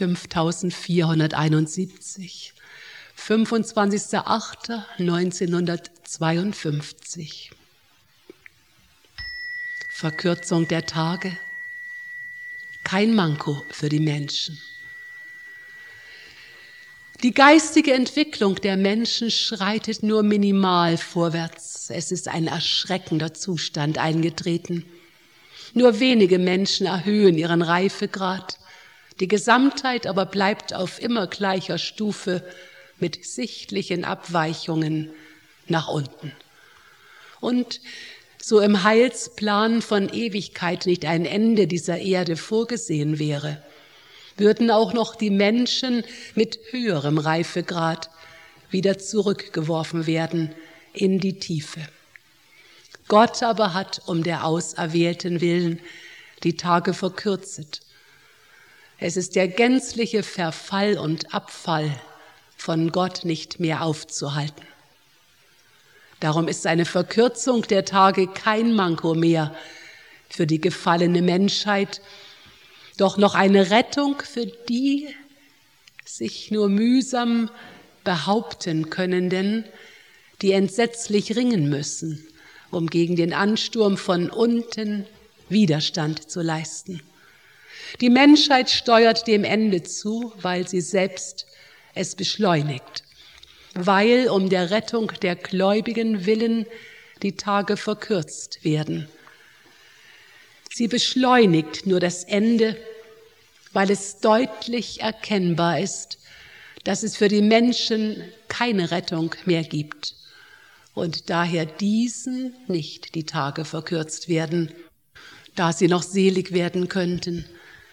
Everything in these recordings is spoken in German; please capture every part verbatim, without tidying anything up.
fünftausendvierhunderteinundsiebzig, fünfundzwanzigster achter neunzehnhundertzweiundfünfzig. Verkürzung der Tage, kein Manko für die Menschen. Die geistige Entwicklung der Menschen schreitet nur minimal vorwärts. Es ist ein erschreckender Zustand eingetreten. Nur wenige Menschen erhöhen ihren Reifegrad. Die Gesamtheit aber bleibt auf immer gleicher Stufe mit sichtlichen Abweichungen nach unten. Und so im Heilsplan von Ewigkeit nicht ein Ende dieser Erde vorgesehen wäre, würden auch noch die Menschen mit höherem Reifegrad wieder zurückgeworfen werden in die Tiefe. Gott aber hat um der Auserwählten willen die Tage verkürzet. Es ist der gänzliche Verfall und Abfall von Gott nicht mehr aufzuhalten. Darum ist eine Verkürzung der Tage kein Manko mehr für die gefallene Menschheit, doch noch eine Rettung für die sich nur mühsam behaupten Könnenden, die entsetzlich ringen müssen, um gegen den Ansturm von unten Widerstand zu leisten. Die Menschheit steuert dem Ende zu, weil sie selbst es beschleunigt, weil um der Rettung der Gläubigen willen die Tage verkürzt werden. Sie beschleunigt nur das Ende, weil es deutlich erkennbar ist, dass es für die Menschen keine Rettung mehr gibt und daher diesen nicht die Tage verkürzt werden, da sie noch selig werden könnten.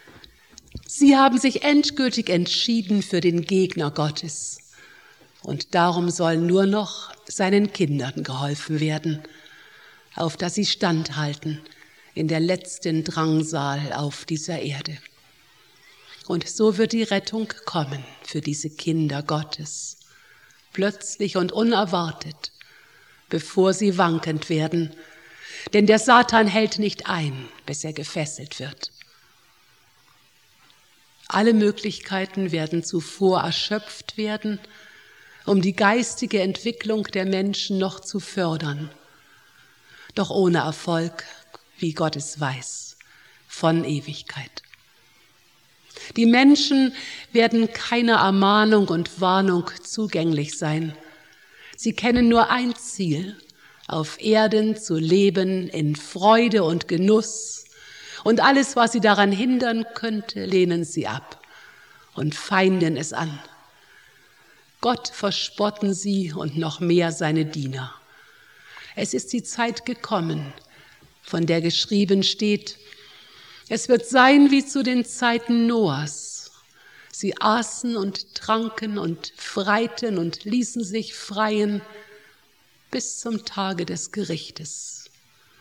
Sie haben sich endgültig entschieden für den Gegner Gottes und darum soll nur noch seinen Kindern geholfen werden, auf dass sie standhalten in der letzten Drangsal auf dieser Erde. Und so wird die Rettung kommen für diese Kinder Gottes, plötzlich und unerwartet, bevor sie wankend werden, denn der Satan hält nicht ein, bis er gefesselt wird. Alle Möglichkeiten werden zuvor erschöpft werden, um die geistige Entwicklung der Menschen noch zu fördern, doch ohne Erfolg, wie Gott es weiß, von Ewigkeit. Die Menschen werden keiner Ermahnung und Warnung zugänglich sein. Sie kennen nur ein Ziel, auf Erden zu leben in Freude und Genuss, und alles, was sie daran hindern könnte, lehnen sie ab und feinden es an. Gott verspotten sie und noch mehr seine Diener. Es ist die Zeit gekommen, von der geschrieben steht, es wird sein wie zu den Zeiten Noahs. Sie aßen und tranken und freiten und ließen sich freien bis zum Tage des Gerichtes.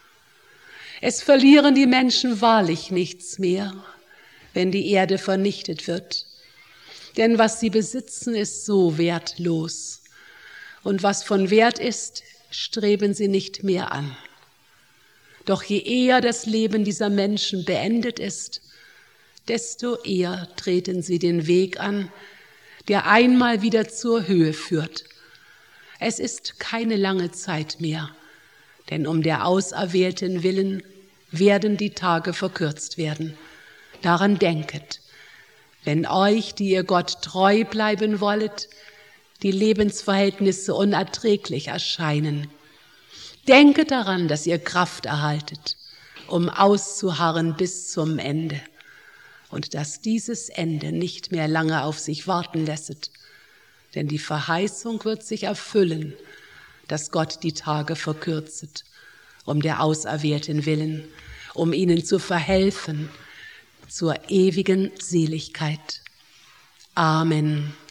Es verlieren die Menschen wahrlich nichts mehr, wenn die Erde vernichtet wird. Denn was sie besitzen, ist so wertlos. Und was von Wert ist, streben sie nicht mehr an. Doch je eher das Leben dieser Menschen beendet ist, desto eher treten sie den Weg an, der einmal wieder zur Höhe führt. Es ist keine lange Zeit mehr, denn um der Auserwählten willen werden die Tage verkürzt werden. Daran denket, wenn euch, die ihr Gott treu bleiben wollet, die Lebensverhältnisse unerträglich erscheinen. Denket daran, dass ihr Kraft erhaltet, um auszuharren bis zum Ende und dass dieses Ende nicht mehr lange auf sich warten lässet, denn die Verheißung wird sich erfüllen, dass Gott die Tage verkürzet, um der Auserwählten willen, um ihnen zu verhelfen zur ewigen Seligkeit. Amen.